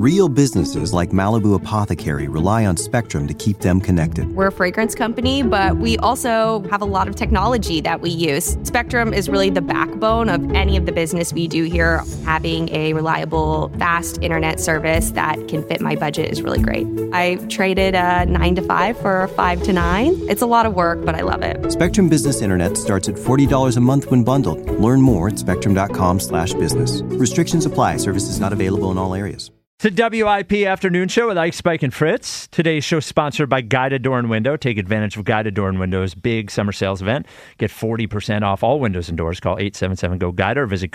Real businesses like Malibu Apothecary rely on Spectrum to keep them connected. We're a fragrance company, but we also have a lot of technology that we use. Spectrum is really the backbone of any of the business we do here. Having a reliable, fast internet service that can fit my budget is really great. I traded a 9 to 5 for a 5 to 9. It's a lot of work, but I love it. Spectrum Business Internet starts at $40 a month when bundled. Learn more at spectrum.com/business. Restrictions apply. Services not available in all areas. It's the WIP Afternoon Show with Ike, Spike, and Fritz. Today's show sponsored by Guided Door and Window. Take advantage of Guided Door and Window's big summer sales event. Get 40% off all windows and doors. Call 877-GO-GUIDE or visit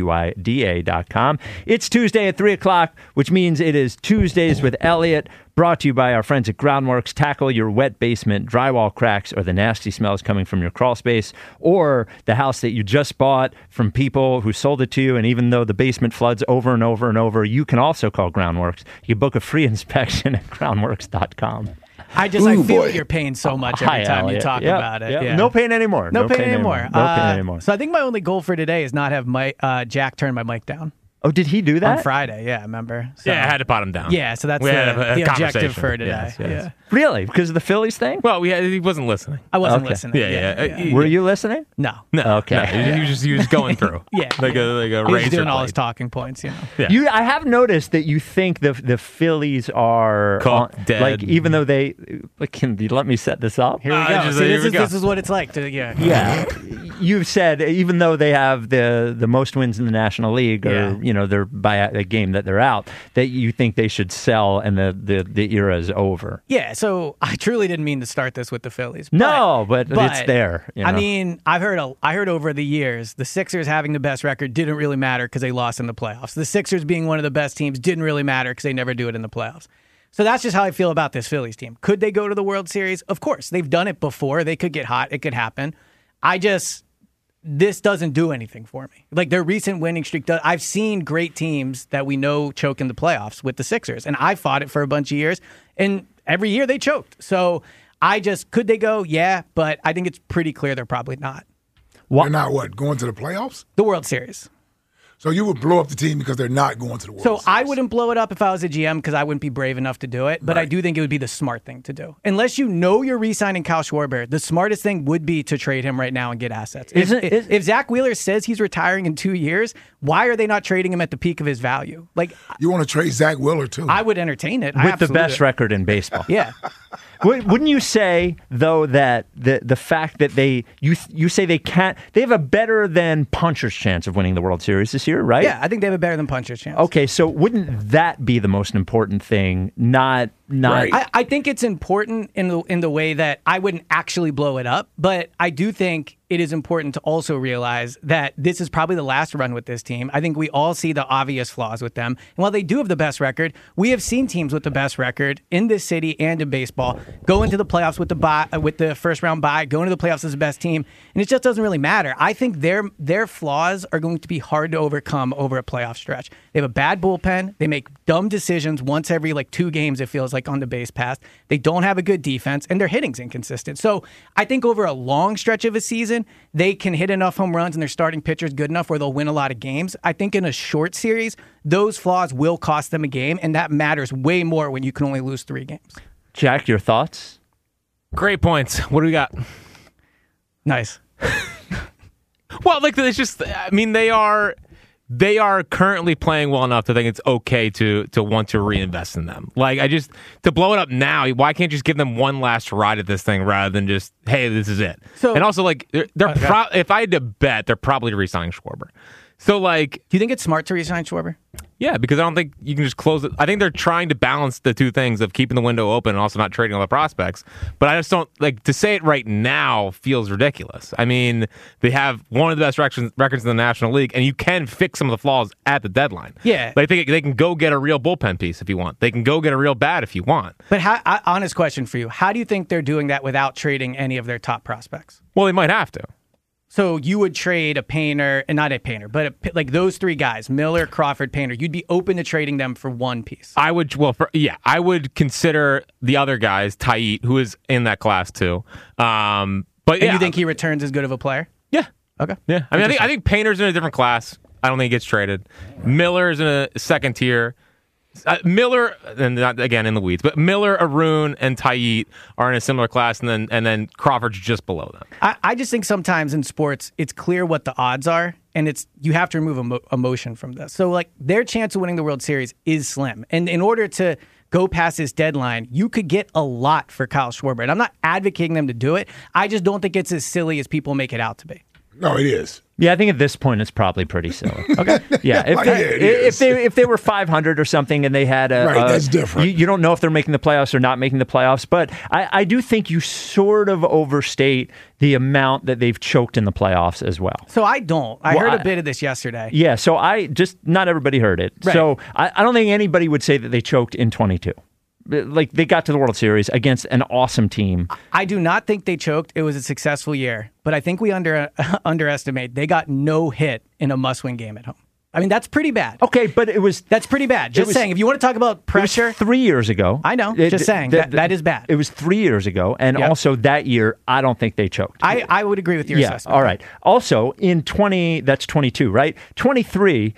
GoGUIDA.com. It's Tuesday at 3 o'clock, which means it is Tuesdays with Elliot, brought to you by our friends at Groundworks. Tackle your wet basement, drywall cracks, or the nasty smells coming from your crawl space, or the house that you just bought from people who sold it to you, and even though the basement floods over and over and over, you can also call Groundworks. You can book a free inspection at groundworks.com. I feel like you're paying so much every time you talk about it. Yep. Yeah. No pain anymore. No pain anymore. No pain anymore. So I think my only goal for today is not have Jack turn my mic down. Oh, did he do that? On Friday, yeah, remember? So, yeah, I had to pot him down. Yeah, so that's the objective for today. Yes. Yeah. Really? Because of the Phillies thing? Well, he wasn't listening. I wasn't listening. Yeah. Were you listening? No. Okay. No, he was going through. Yeah. Like a he was doing all his talking points, Yeah. I have noticed that you think the Phillies are dead. Like, even though they can you let me set this up? Here we go. See, this is what it's like Yeah. You've said even though they have the most wins in the National League, or they're by a game that they're out, that you think they should sell and the era is over. Yeah, so I truly didn't mean to start this with the Phillies. But it's there. I mean, I heard over the years the Sixers having the best record didn't really matter because they lost in the playoffs. The Sixers being one of the best teams didn't really matter because they never do it in the playoffs. So that's just how I feel about this Phillies team. Could they go to the World Series? Of course. They've done it before. They could get hot. It could happen. This doesn't do anything for me. Like, their recent winning streak I've seen great teams that we know choke in the playoffs with the Sixers, and I fought it for a bunch of years, and every year they choked. So could they go? Yeah, but I think it's pretty clear they're probably not. They're not going to the playoffs? The World Series. So you would blow up the team because they're not going to the World Series? So I wouldn't blow it up if I was a GM because I wouldn't be brave enough to do it. But I do think it would be the smart thing to do. Unless you know you're re-signing Kyle Schwarber, the smartest thing would be to trade him right now and get assets. If Zach Wheeler says he's retiring in 2 years, why are they not trading him at the peak of his value? Like, you want to trade Zach Wheeler too? I would entertain it. With the best record in baseball. Yeah. Wouldn't you say, though, that the fact that you say they have a better than puncher's chance of winning the World Series this year, right? Yeah, I think they have a better than puncher's chance. Okay, so wouldn't that be the most important thing? Not. Right. I think it's important in the way that I wouldn't actually blow it up, but I do think it is important to also realize that this is probably the last run with this team. I think we all see the obvious flaws with them. And while they do have the best record, we have seen teams with the best record in this city and in baseball go into the playoffs with the first round bye, go into the playoffs as the best team, and it just doesn't really matter. I think their flaws are going to be hard to overcome over a playoff stretch. They have a bad bullpen. They make dumb decisions once every 2 games, it feels like, on the base pass. They don't have a good defense, and their hitting's inconsistent. So I think over a long stretch of a season, they can hit enough home runs and their starting pitcher's good enough where they'll win a lot of games. I think in a short series, those flaws will cost them a game, and that matters way more when you can only lose 3 games. Jack, your thoughts? Great points. What do we got? Nice. Well, it's just, I mean, they are currently playing well enough to think it's okay to want to reinvest in them. To blow it up now, why can't you just give them one last ride at this thing rather than just, hey, this is it? And also, if I had to bet, they're probably re-signing Schwarber. So, do you think it's smart to re-sign Schwarber? Yeah, because I don't think you can just close it. I think they're trying to balance the two things of keeping the window open and also not trading all the prospects. But I just don't, to say it right now feels ridiculous. I mean, they have one of the best records in the National League, and you can fix some of the flaws at the deadline. Yeah. They can go get a real bullpen piece if you want. They can go get a real bat if you want. But honest question for you. How do you think they're doing that without trading any of their top prospects? Well, they might have to. So you would trade a Painter, and not a Painter, but those 3 guys, Miller, Crawford, Painter. You'd be open to trading them for one piece. I would. I would consider the other guys, Taiit, who is in that class too. You think he returns as good of a player? Yeah. Okay. Yeah. I mean, I think Painter's in a different class. I don't think he gets traded. Miller's in a second tier. Miller, and not again in the weeds, but Miller, Arun, and Tayit are in a similar class, and then Crawford's just below them. I just think sometimes in sports, it's clear what the odds are, and you have to remove emotion from this. So, like, their chance of winning the World Series is slim. And in order to go past this deadline, you could get a lot for Kyle Schwarber. And I'm not advocating them to do it. I just don't think it's as silly as people make it out to be. No, it is. Yeah, I think at this point it's probably pretty silly. Okay. Yeah, If they were 500 or something and they had that's different. You don't know if they're making the playoffs or not making the playoffs, but I do think you sort of overstate the amount that they've choked in the playoffs as well. So I don't. I heard a bit of this yesterday. Yeah, so not everybody heard it. Right. So I don't think anybody would say that they choked in 22. Like, they got to the World Series against an awesome team. I do not think they choked. It was a successful year, but I think we underestimate. They got no hit in a must-win game at home. I mean, that's pretty bad. Okay, but that's pretty bad. Just saying, if you want to talk about pressure, 3 years ago. I know. Just saying that is bad. It was 3 years ago, and also that year, I don't think they choked. I would agree with your assessment. All right. Also, in that's 22, right? 23.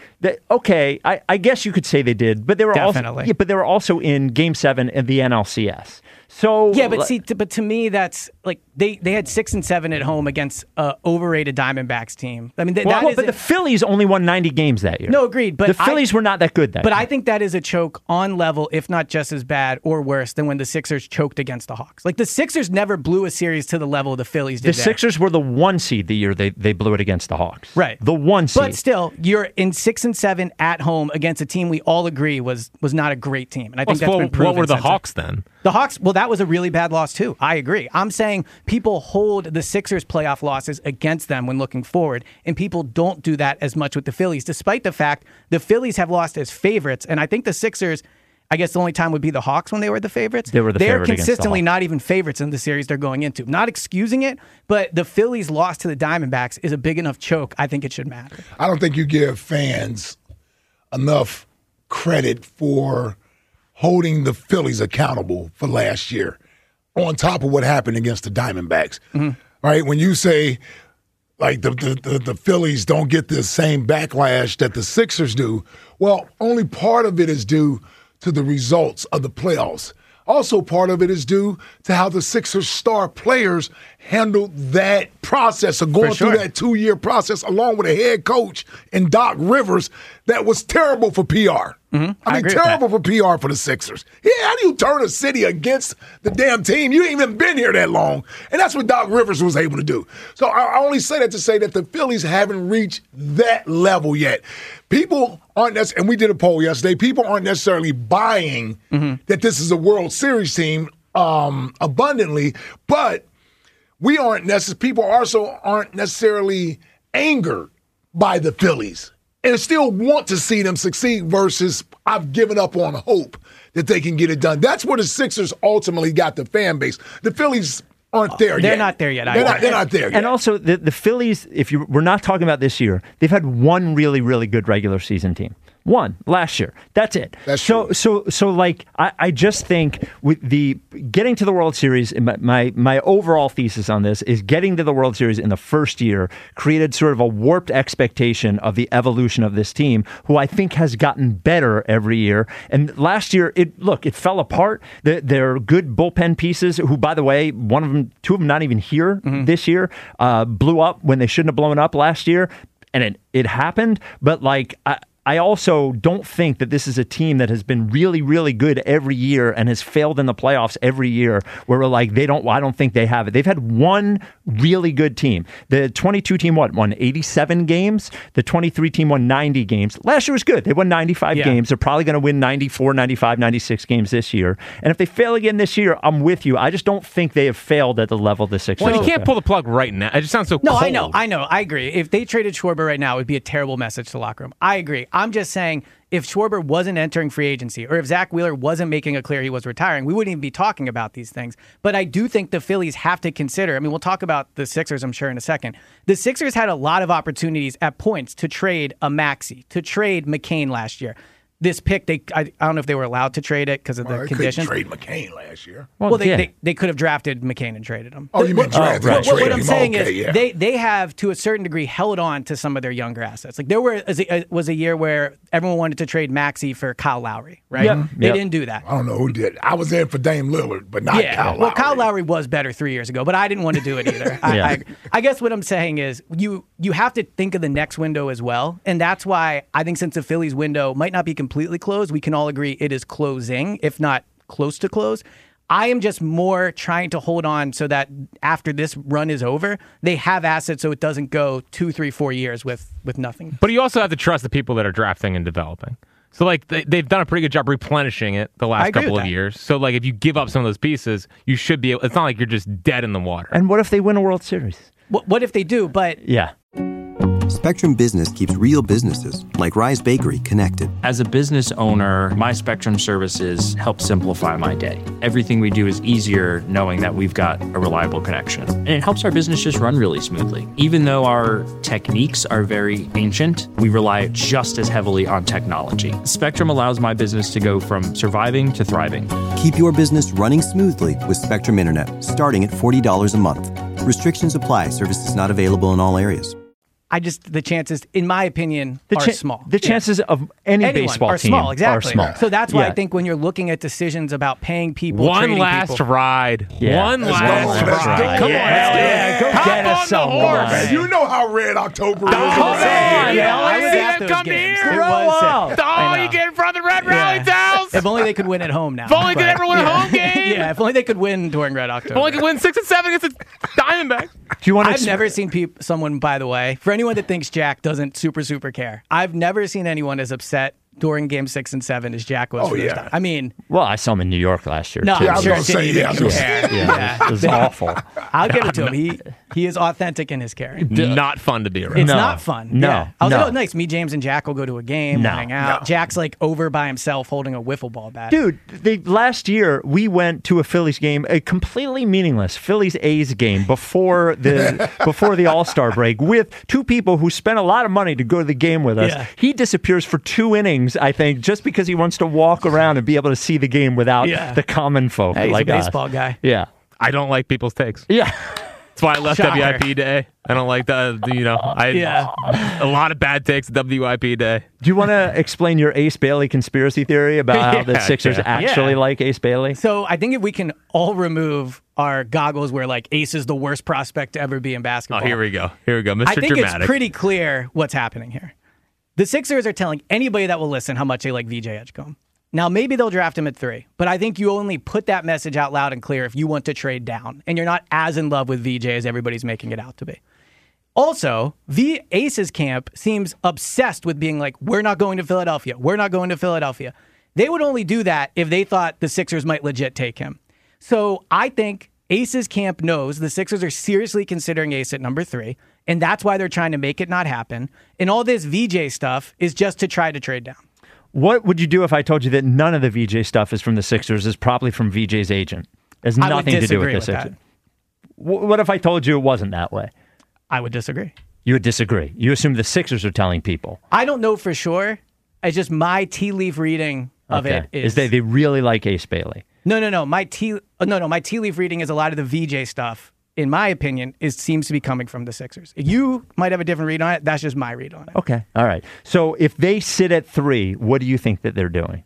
I guess you could say they did, but they were Definitely. but they were also in Game 7 in the NLCS. So yeah, but to me, that's like they had 6 and 7 at home against overrated Diamondbacks team. I mean, but the Phillies only won 90 games that year. No, agreed. But the Phillies were not that good that year. But I think that is a choke on level, if not just as bad or worse than when the Sixers choked against the Hawks. Like, the Sixers never blew a series to the level the Phillies did. The Sixers were the 1 seed the year they blew it against the Hawks. Right, the 1 seed. But still, you're in 6 and 7 at home against a team we all agree was not a great team, and I think that's been proven. What were the Hawks then? The Hawks, well, that was a really bad loss too. I agree. I'm saying people hold the Sixers' playoff losses against them when looking forward, and people don't do that as much with the Phillies, despite the fact the Phillies have lost as favorites, and I think the Sixers, I guess the only time would be the Hawks when they were the favorites. They were the favorite against the consistently Hawks. not even favorites in the series they're going into. Not excusing it, but the Phillies' loss to the Diamondbacks is a big enough choke. I think it should matter. I don't think you give fans enough credit for holding the Phillies accountable for last year on top of what happened against the Diamondbacks. Mm-hmm. Right? When you say, like, the Phillies don't get the same backlash that the Sixers do, well, only part of it is due to the results of the playoffs. Also, part of it is due to how the Sixers' star players handled that process of going through that 2-year process along with a head coach in Doc Rivers that was terrible for PR. Mm-hmm. I mean, terrible for PR for the Sixers. Yeah, how do you turn a city against the damn team? You ain't even been here that long. And that's what Doc Rivers was able to do. So I only say that to say that the Phillies haven't reached that level yet. People aren't necessarily, and we did a poll yesterday, people aren't necessarily buying that this is a World Series team abundantly, but people also aren't necessarily angered by the Phillies and still want to see them succeed versus I've given up on hope that they can get it done. That's where the Sixers ultimately got the fan base. The Phillies aren't there yet. They're not there yet. They're not there yet. And also, the Phillies, we're not talking about this year, they've had one really, really good regular season team. One last year. That's it. That's true. So like, I just think with the getting to the World Series, my overall thesis on this is getting to the World Series in the first year created sort of a warped expectation of the evolution of this team, who I think has gotten better every year. And last year, it fell apart. They're good bullpen pieces, who, by the way, two of them not even here this year, blew up when they shouldn't have blown up last year. And it happened, but like, I also don't think that this is a team that has been really, really good every year and has failed in the playoffs every year, where we're like, I don't think they have it. They've had one really good team. The 22 team, won 87 games? The 23 team won 90 games. Last year was good. They won 95 games. They're probably going to win 94, 95, 96 games this year. And if they fail again this year, I'm with you. I just don't think they have failed at the level the Sixers. Well, you can't pull the plug right now. It just sounds so cold. I know. I agree. If they traded Schwarber right now, it would be a terrible message to the locker room. I agree. I'm just saying, if Schwarber wasn't entering free agency, or if Zach Wheeler wasn't making it clear he was retiring, we wouldn't even be talking about these things. But I do think the Phillies have to consider, we'll talk about the Sixers, I'm sure, in a second. The Sixers had a lot of opportunities at points to trade a Maxey, to trade McCain last year. this pick, I don't know if they were allowed to trade it because of the They conditions. couldn't trade McCain last year. Well, yeah. they could have drafted McCain and traded him. Oh, you meant drafted? right. Trade What I'm him. saying Okay, is yeah. they have, to a certain degree, held on to some of their younger assets. Like there was a year where everyone wanted to trade Maxey for Kyle Lowry, right? Yep. They Yep. didn't do that. I don't know who did. I was in for Dame Lillard, but not Kyle Lowry. Well, Kyle Lowry was better 3 years ago, but I didn't want to do it either. I guess what I'm saying is you have to think of the next window as well, and that's why I think since the Phillies window might not be completely closed, we can all agree it is closing, if not close to close. I am just more trying to hold on so that after this run is over, they have assets so it doesn't go 2, 3, 4 years with nothing. But you also have to trust the people that are drafting and developing. So, like, they've done a pretty good job replenishing it the last couple of years. So, like, if you give up some of those pieces, you should be able, it's not like you're just dead in the water. And what if they win a World Series? What if they do? But Yeah. Spectrum Business keeps real businesses, like Rise Bakery, connected. As a business owner, my Spectrum services help simplify my day. Everything we do is easier knowing that we've got a reliable connection. And it helps our business just run really smoothly. Even though our techniques are very ancient, we rely just as heavily on technology. Spectrum allows my business to go from surviving to thriving. Keep your business running smoothly with Spectrum Internet, starting at $40 a month. Restrictions apply. Services not available in all areas. the chances, in my opinion, are small. The chances of any baseball are team small, exactly. are small. So that's why I think when you're looking at decisions about paying people, One trading last people, ride. Yeah. One Let's go. last Let's ride. go. Come on, Yeah, go Hop get us on the someone. horse. Man, you know how red October is. Come on, yeah, I was see at them those come games. here. It was sick. Oh, I know. you get in front of the Red Rally's house. If only they could win at home now. If only they could But- ever win a home game. Yeah, if only they could win during Red October. If only could win 6 and 7 against the Diamondbacks. Do you want I've never seen someone, by the way, for anyone that thinks Jack doesn't super care, I've never seen anyone as upset during Game 6 and 7 as Jack was. Oh, for this yeah. time. I mean, Well, I saw him in New York last year. no, too. Yeah, I I'm was sure gonna it didn't say, even yeah, I was gonna say. compare. Yeah, it was awful. I'll give it to him. He is authentic in his character. Not fun to be around. It's No. not fun. No. Yeah. I was No. like, oh, nice. Me, James, and Jack will go to a game, No. we'll hang out. No. Jack's like over by himself holding a wiffle ball bat. Dude, last year we went to a Phillies game, a completely meaningless Phillies A's game before the All-Star break with two people who spent a lot of money to go to the game with us. Yeah. He disappears for 2 innings, I think, just because he wants to walk around and be able to see the game without the common folk Hey, he's like a baseball us. guy. Yeah. I don't like people's takes. Yeah. That's why I left Shocker. WIP Day. I don't like that. A lot of bad takes at WIP Day. Do you want to explain your Ace Bailey conspiracy theory about how the Yeah, Sixers yeah. actually like Ace Bailey? So I think if we can all remove our goggles where like Ace is the worst prospect to ever be in Oh, basketball. here we go. Mr. I think Dramatic. it's pretty clear what's happening here. The Sixers are telling anybody that will listen how much they like VJ Edgecombe. Now, maybe they'll draft him at 3, but I think you only put that message out loud and clear if you want to trade down, and you're not as in love with VJ as everybody's making it out to be. Also, Ace's camp seems obsessed with being like, we're not going to Philadelphia. We're not going to Philadelphia. They would only do that if they thought the Sixers might legit take him. So I think Ace's camp knows the Sixers are seriously considering Ace at number 3, and that's why they're trying to make it not happen. And all this VJ stuff is just to try to trade down. What would you do if I told you that none of the VJ stuff is from the Sixers, is probably from VJ's agent? It has I would nothing to do disagree with the with Sixers. that. What if I told you it wasn't that way? I would disagree. You would disagree. You assume the Sixers are telling people. I don't know for sure. It's just my tea leaf reading of it is they really like Ace Bailey. No. My tea leaf reading is a lot of the VJ stuff. In my opinion, seems to be coming from the Sixers. You might have a different read on it. That's just my read on it. Okay. All right. So if they sit at 3, what do you think that they're doing?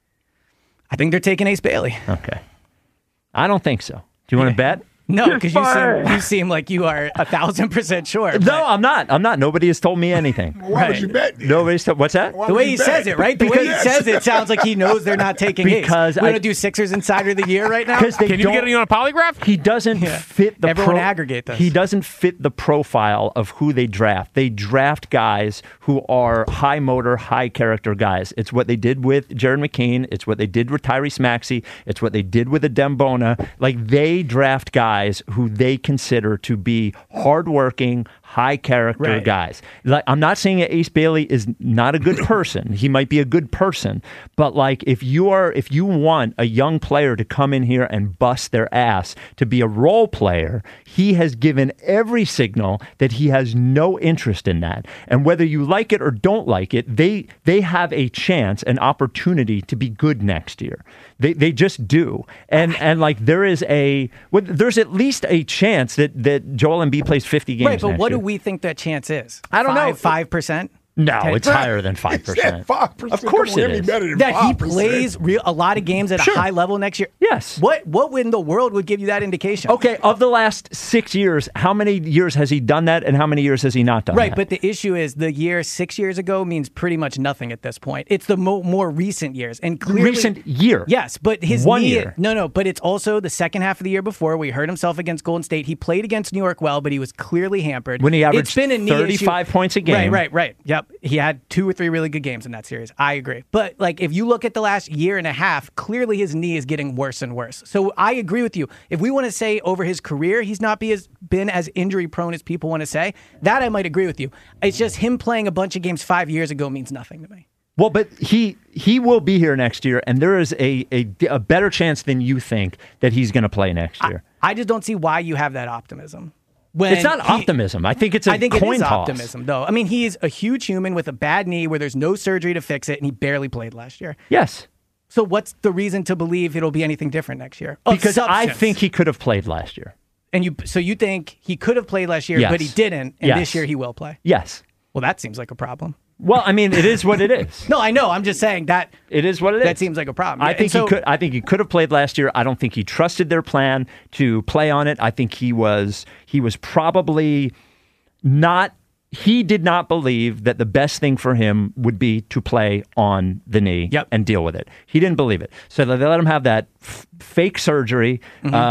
I think they're taking Ace Bailey. Okay. I don't think so. Do you want to bet? No, because you seem like you are 1,000% sure. No, I'm not. Nobody has told me anything. Why would you bet? then? Nobody's told. What's that? Why The would way you he bet? says it, right? The way he says it sounds like he knows they're not taking Because Ace. We're I- going to do Sixers Insider of the Year right now? Because they Can you don't. get it on a polygraph? He doesn't fit the Everyone aggregate this. He doesn't fit the profile of who they draft. They draft guys who are high motor, high character guys. It's what they did with Jared McCain. It's what they did with Tyrese Maxey. It's what they did with Adembona. Like, they draft guys who they consider to be hardworking, high character Right. guys. Like, I'm not saying that Ace Bailey is not a good person. He might be a good person, but like if you want a young player to come in here and bust their ass to be a role player, he has given every signal that he has no interest in that. And whether you like it or don't like it, they have a chance, an opportunity to be good next year. They just do. And like there's at least a chance that Joel Embiid plays 50 games. Right, but next what year. do we think that chance is? I don't know. 5%? No, 10? it's higher than 5%. Is that 5%? Of course Come on, it it'd is. be better than That 5%. he plays a lot of games at Sure. a high level next year? Yes. What in the world would give you that indication? Okay, of the last 6 years, how many years has he done that and how many years has he not done Right, that? but the issue is the year 6 years ago means pretty much nothing at this point. It's the more recent years. And clearly, Recent year. Yes, but his 1 knee, year. No, but it's also the second half of the year before where he hurt himself against Golden State. He played against New York well, but he was clearly hampered. When he averaged It's been a knee 35 issue. points a game. Right. Yep. He had 2 or 3 really good games in that series. I agree. But like if you look at the last year and a half, clearly his knee is getting worse and worse. So I agree with you. If we want to say over his career he's not been as injury prone as people want to say, that I might agree with you. It's just him playing a bunch of games 5 years ago means nothing to me. Well, but he will be here next year, and there is a better chance than you think that he's going to play next year. I just don't see why you have that optimism. When It's not optimism. I think it's a I think coin it is toss. optimism, though. I mean, he's a huge human with a bad knee where there's no surgery to fix it, and he barely played last year. Yes. So what's the reason to believe it'll be anything different next year? Of Because I substance. think he could have played last year. And you think he could have played last year, Yes. but he didn't, and Yes. this year he will play. Yes. Well, that seems like a problem. Well, I mean, it is what it is. No, I know. I'm just saying that It is what it is. that seems like a problem. I Yeah, think and so- I think he could have played last year. I don't think he trusted their plan to play on it. I think he was probably not. He did not believe that the best thing for him would be to play on the knee Yep. and deal with it. He didn't believe it. So they let him have that fake surgery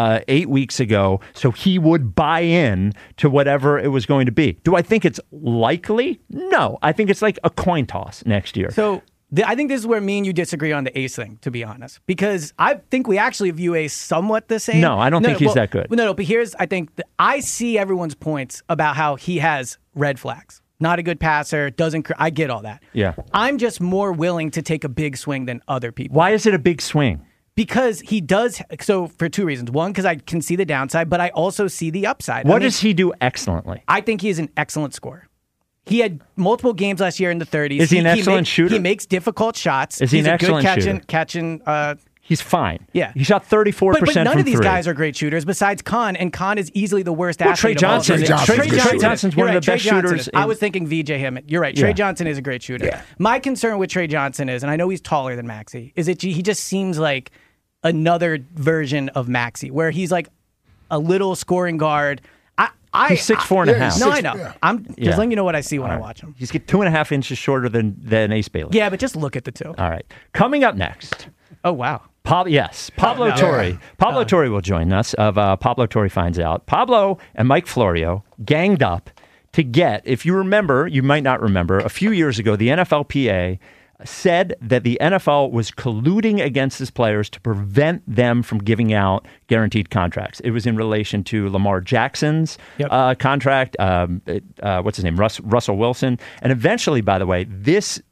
8 weeks ago so he would buy in to whatever it was going to be. Do I think it's likely? No. I think it's like a coin toss next year. So I think this is where me and you disagree on the Ace thing, to be honest, because I think we actually view Ace somewhat the same. No, I don't think he's that good. No, but here's, I think, I see everyone's points about how he has red flags. Not a good passer, I get all that. Yeah. I'm just more willing to take a big swing than other people. Why is it a big swing? Because he does, so for 2 reasons. One, because I can see the downside, but I also see the upside. What does he do excellently? I think he is an excellent scorer. He had multiple games last year in the 30s. Is he an excellent shooter? He makes difficult shots. Is he He's an a good excellent catching. He's fine. Yeah. He shot 34% But none from of these three. guys are great shooters besides Khan, and Khan is easily the worst Well, athlete Trey of all Johnson- time. Trey Johnson's one You're of the right, best Trey Johnson shooters is. I in- was thinking VJ Hammond. You're right. Yeah. Trey Johnson is a great shooter. Yeah. My concern with Trey Johnson is, and I know he's taller than Maxey, is that he just seems like another version of Maxey, where he's like a little scoring guard. He's 6'4" and a half. No, I know. Yeah. I'm just Yeah. letting you know what I see when I watch him. He's 2.5 inches shorter than Ace Bailey. Yeah, but just look at the two. All right. Coming up next, Oh, wow. Pablo no. Torre. Pablo Torre will join us of Pablo Torre Finds Out. Pablo and Mike Florio ganged up to get, if you remember, you might not remember, a few years ago, the NFLPA said that the NFL was colluding against his players to prevent them from giving out guaranteed contracts. It was in relation to Lamar Jackson's contract, what's his name, Russell Wilson. And eventually, by the way, this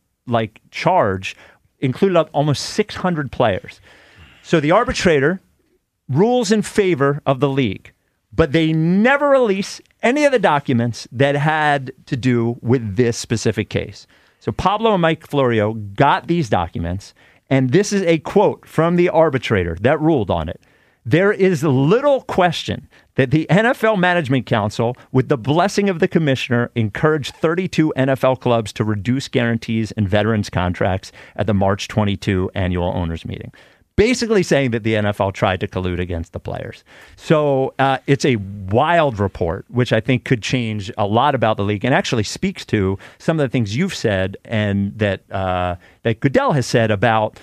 charge included almost 600 players. So the arbitrator rules in favor of the league, but they never release any of the documents that had to do with this specific case. So Pablo and Mike Florio got these documents, and this is a quote from the arbitrator that ruled on it. There is little question that the NFL Management Council, with the blessing of the commissioner, encouraged 32 NFL clubs to reduce guarantees in veterans' contracts at the March 22 annual owners meeting. Basically saying that the NFL tried to collude against the players. So it's a wild report, which I think could change a lot about the league and actually speaks to some of the things you've said and that Goodell has said about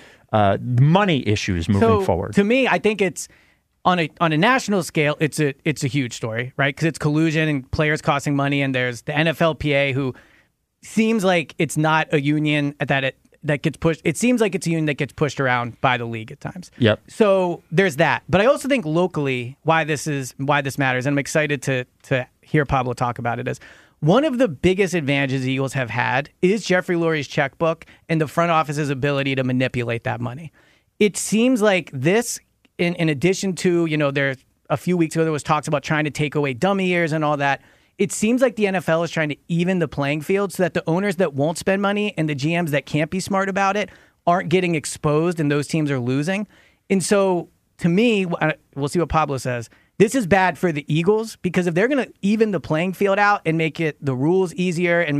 money issues moving forward. To me, I think it's on a national scale, it's a huge story, right? Because it's collusion and players costing money, and there's the NFLPA, who seems like it's not a union that gets pushed. It seems like it's a union that gets pushed around by the league at times. Yep. So there's that. But I also think locally why this matters, and I'm excited to hear Pablo talk about it, is One of the biggest advantages the Eagles have had is Jeffrey Lurie's checkbook and the front office's ability to manipulate that money. It seems like this, in addition to, there a few weeks ago there was talks about trying to take away dummy years and all that. It seems like the NFL is trying to even the playing field so that the owners that won't spend money and the GMs that can't be smart about it aren't getting exposed and those teams are losing. And so, to me, we'll see what Pablo says. This is bad for the Eagles because if they're going to even the playing field out and make it the rules easier and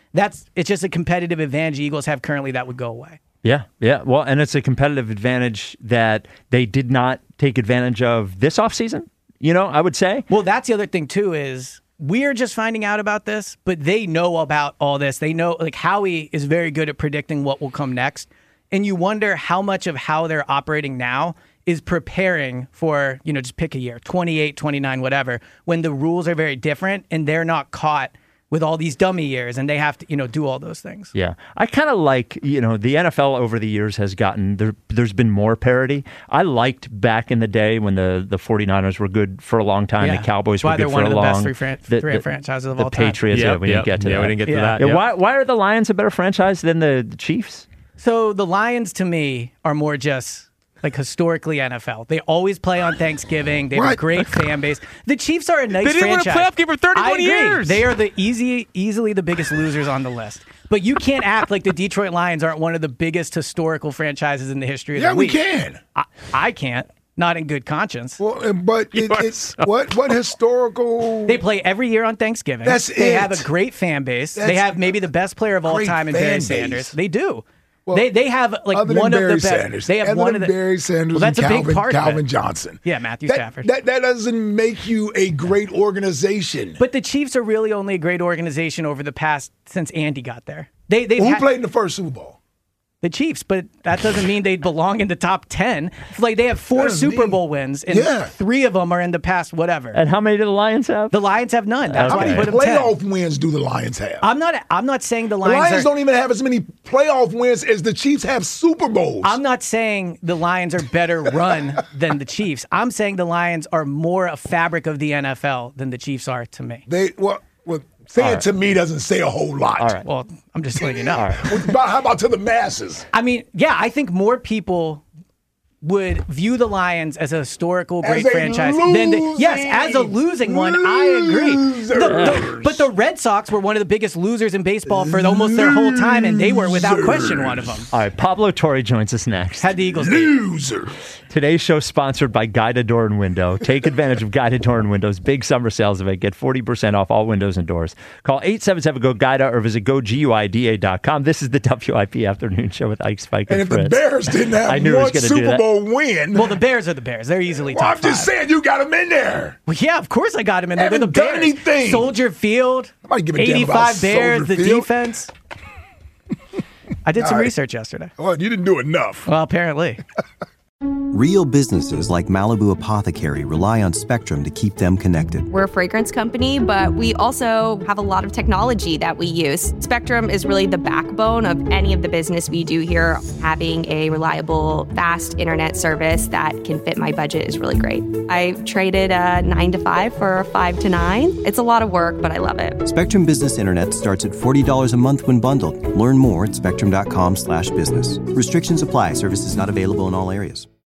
it's just a competitive advantage the Eagles have currently that would go away. Yeah. Well, and it's a competitive advantage that they did not take advantage of this offseason, I would say. Well, that's the other thing, too, is we're just finding out about this, but they know about all this. They know, Howie is very good at predicting what will come next. And you wonder how much of how they're operating now is preparing for, just pick a year, 28, 29, whatever, when the rules are very different and they're not caught with all these dummy years and they have to, do all those things. Yeah. I kind of like, the NFL over the years has gotten, there's been more parity. I liked back in the day when the 49ers were good for a long time. Yeah. The Cowboys were good for a long time. They're one of the best three franchises of all time. The Patriots, we didn't get to that. We didn't get to that. Yeah. Why are the Lions a better franchise than the Chiefs? So the Lions, to me, are more just historically NFL. They always play on Thanksgiving. They have a great fan base. The Chiefs are a nice franchise. They didn't win a playoff game for 31 years. They are easily the biggest losers on the list. But you can't act like the Detroit Lions aren't one of the biggest historical franchises in the history of the league. Yeah, we can. I can't. Not in good conscience. Well, but it's what historical? They play every year on Thanksgiving. They have a great fan base. They have maybe the best player of all time in Barry Sanders. They do. Well, they have one of the best. Sanders. They have one of the Barry Sanders. Well, that's and a big part of it. Calvin Johnson. Yeah, Matthew Stafford. That doesn't make you a great organization. But the Chiefs are really only a great organization over the past since Andy got there. Who played in the first Super Bowl? The Chiefs, but that doesn't mean they belong in the top 10. They have 4 Super Bowl wins, and 3 of them are in the past whatever. And how many do the Lions have? The Lions have none. That's why I put them 10. How many playoff wins do the Lions have? I'm not saying the Lions. The Lions don't even have as many playoff wins as the Chiefs have Super Bowls. I'm not saying the Lions are better run than the Chiefs. I'm saying the Lions are more a fabric of the NFL than the Chiefs are to me. Saying to me doesn't say a whole lot. All right. Well, I'm just letting you know. All right. How about to the masses? I mean, I think more people would view the Lions as a historical great franchise as a losing one. I agree. But the Red Sox were one of the biggest losers in baseball for almost their whole time, and they were without question one of them. All right, Pablo Torre joins us next. Had the Eagles loser. Today's show sponsored by Guided Door and Window. Take advantage of Guided Door and Window's big summer sales event. Get 40% off all windows and doors. Call 877-GO-GUIDA or visit GoGuida.com. This is the WIP Afternoon Show with Ike, Spike, and Fritz. And if the Bears didn't have one Super Bowl win. Well, the Bears are the Bears. They're easily top 5. I'm just saying you got them in there. Well, yeah, of course I got them in there. They're the Bears. Anything. Soldier Field, 85 Bears, the defense. I did some research yesterday. Well, you didn't do enough. Well, apparently. Real businesses like Malibu Apothecary rely on Spectrum to keep them connected. We're a fragrance company, but we also have a lot of technology that we use. Spectrum is really the backbone of any of the business we do here. Having a reliable, fast internet service that can fit my budget is really great. I traded a 9 to 5 for a 5 to 9. It's a lot of work, but I love it. Spectrum Business Internet starts at $40 a month when bundled. Learn more at spectrum.com/business. Restrictions apply. Services not available in all areas.